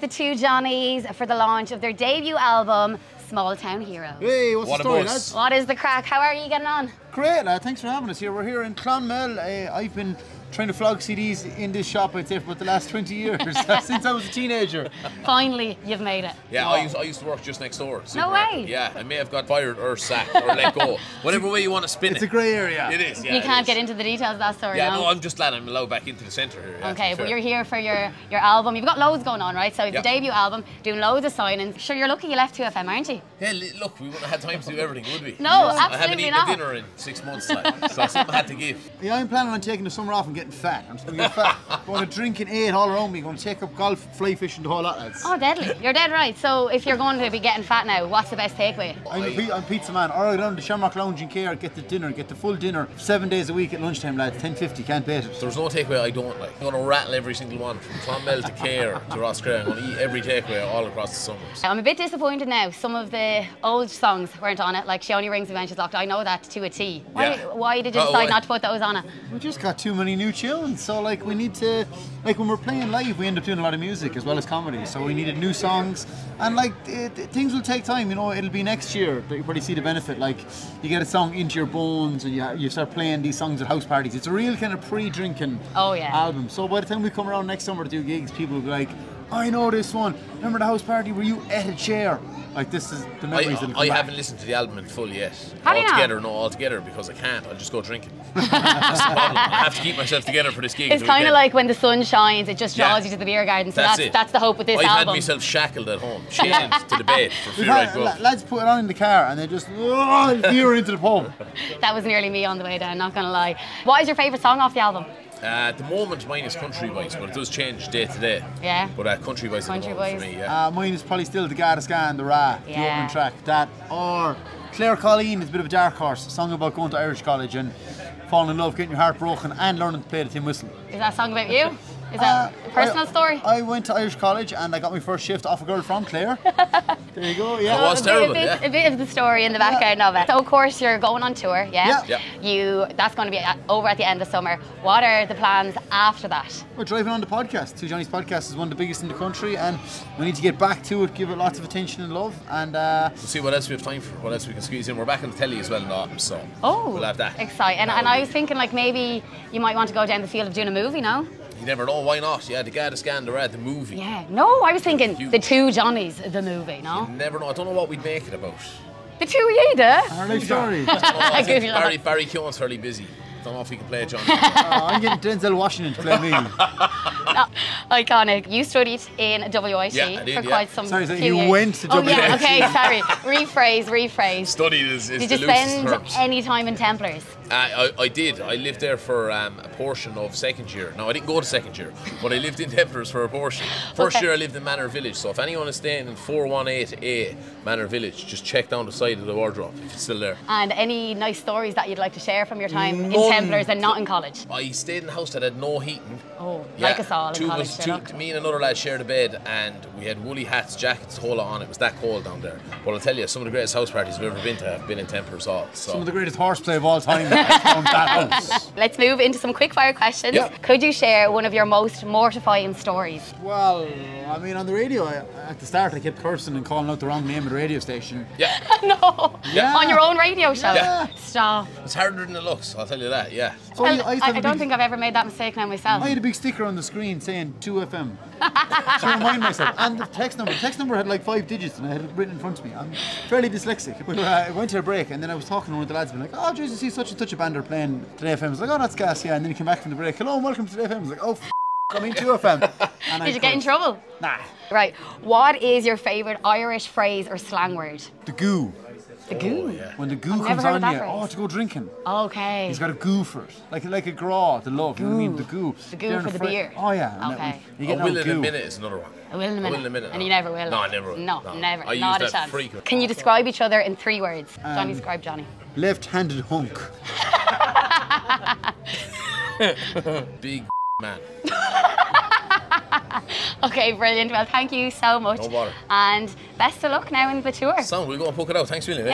the two Johnnies for the launch of their debut album, Small Town Hero. Hey, what's What the story, a buzz. lads? What is the crack? How are you getting on? Great, thanks for having us here. We're here in Clonmel. I've been trying to flog CDs in this shop, I'd say, for about the last 20 years, since I was a teenager. Finally, you've made it. Yeah, I used to work just next door. No way. Yeah, I may have got fired or sacked or let go. Whatever way you want to spin It's it. a grey area. It is, yeah. You it can't is. get into the details of that story, Yeah, no? no, I'm just glad I'm allowed back into the centre here. Yeah, to Okay, be but fair. you're here for your album. You've got loads going on, right? So it's Yeah. a debut album, doing loads of signings. Sure, you're lucky you left 2FM, aren't you? Yeah, look, we wouldn't have had time to do everything, would we? No, I haven't absolutely eaten not. a dinner in 6 months, like, so something had to give. Yeah, I'm planning on taking the summer off and getting fat. I'm just going to get fat. Going to drink and eat all around me. Going to take up golf, fly fishing, the whole lot, lads. Oh, deadly. You're dead right. So if you're going to be getting fat now, what's the best takeaway? I'm pizza man. All right, down to the Shamrock Lounge in Care, get the dinner, get the full dinner. 7 days a week at lunchtime, lads. 10.50, can't beat it. There's no takeaway I don't like. I'm going to rattle every single one, from Clonmel to Cahir to Roscrea. I'm going to eat every takeaway all across the summers. I'm a bit disappointed now. Some of the old songs weren't on it, like She Only Rings Me When She's Locked. I know that to a T. Why did you Oh, decide why? not to put those on it? We just got too many new tunes, so like we need to, like when we're playing live, we end up doing a lot of music as well as comedy. So we needed new songs, and like things will take time. You know, it'll be next year that you probably see the benefit. Like you get a song into your bones, and you start playing these songs at house parties. It's a real kind of pre-drinking album. So by the time we come around next summer to do gigs, people will be like, I know this one. Remember the house party where you ate a chair? Like this is the memories that'll come I back. haven't listened to the album in full yet. Have you not? Altogether, because I can't. I'll just go drinking. That's the problem. I have to keep myself together for this gig. It's kind of like when the sun shines, it just draws Yeah. you to the beer garden. So That's it. that's the hope with this I've had album. myself shackled at home, chained to the bed for We've fear I'd had, go. lads put it on in the car and they just veer into the pub. That was nearly me on the way down, not gonna lie. What is your favourite song off the album? At the moment, mine is Country Boys, but it does change day to day. Yeah. But Country Boys Country at the moment Boys. for me, yeah. Mine is probably still the Garda Scan, the Ra, the Yeah. opening track. That or Claire Colleen is a bit of a dark horse, a song about going to Irish college and falling in love, getting your heart broken, and learning to play the tin whistle. Is that a song about you? Is that a personal story? I went to Irish college and I got my first shift off a girl from Claire. There you go. Yeah. It was terrible, a bit of the story in the background of it. So of course you're going on tour, yeah? Yeah. That's going to be over at the end of summer. What are the plans after that? We're driving on the podcast. Two Johnny's podcast is one of the biggest in the country, and we need to get back to it, give it lots of attention and love. And We'll see what else we have time for, what else we can squeeze in. We're back on the telly as well in the autumn, so we'll have that. Exciting. And I was thinking like maybe you might want to go down the field of doing a movie, no? You never know, why not? Yeah, the Garda Scan, the movie. Yeah. No, I was thinking the two Johnnies, the movie, no? You never know. I don't know what we'd make it about. The two of you, there. our life story. I think Good luck. Barry Keown's fairly busy. Don't know if he can play John. I'm getting Denzel Washington to play me. Iconic. You studied in WIT Yeah, I did, for yeah. quite some Sorry, few you years. went to Oh yeah, WIT. okay, sorry. Rephrase. Studied is Did the you loosest spend terms. any time in Templars? I did. I lived there for a portion of second year. No, I didn't go to second year, but I lived in Templars for a portion. First Okay. year I lived in Manor Village, so if anyone is staying in 418A Manor Village, just check down the side of the wardrobe if it's still there. And any nice stories that you'd like to share from your time in None. Templars and not in college? I stayed in a house that had no heating. Oh, like us all in two of college. us, sure, look. me and another lad shared a bed, and we had woolly hats, jackets, whole lot on. It was that cold down there. But I'll tell you, some of the greatest house parties I've ever been to have been in Templars Hall. Some of So the greatest horseplay of all time. From that house. Let's move into some quick fire questions. Yeah. Could you share one of your most mortifying stories? Well, I mean, on the radio, at the start, I kept cursing and calling out the wrong name of the radio station. yeah, No. Yeah. On your own radio show? Yeah. Stop. it's harder than it looks. I'll tell you that. Yeah. So Well, used to have I a don't big- think I've ever made that mistake now myself. I had a big sticker on the screen saying 2FM to remind myself. And the text number had like 5 digits and I had it written in front of me. I'm fairly dyslexic. But I went to a break and then I was talking to one of the lads and like, oh, geez, you see such and such a band are playing Today FM. I was like, oh, that's gas, yeah. And then he came back from the break. Hello and welcome to Today FM. I was like, oh, I mean 2FM. And I Did you get in cursed. trouble? Nah. Right. What is your favourite Irish phrase or slang word? The goo. The goo. yeah. When the goo I've comes never heard of on that you, phrase. oh, to go drinking. Okay. He's got a goo for it. Like a graw, the love, you know what I mean? The goo. The goo They're in for a the fri- beer. Oh, yeah. And Okay. You I get will no in a goo. minute is another one. I will in a minute. I will in a minute. And no. you never will. No, I never will. No, No. never. I Not use a that chance. frequently. Can you describe each other in 3 words? Johnny, describe Johnny. Left-handed hunk. Big man. Okay, brilliant. Well, thank you so much. No bother. And best of luck now in the tour. Sound, we'll go and poke it out. Thanks, William.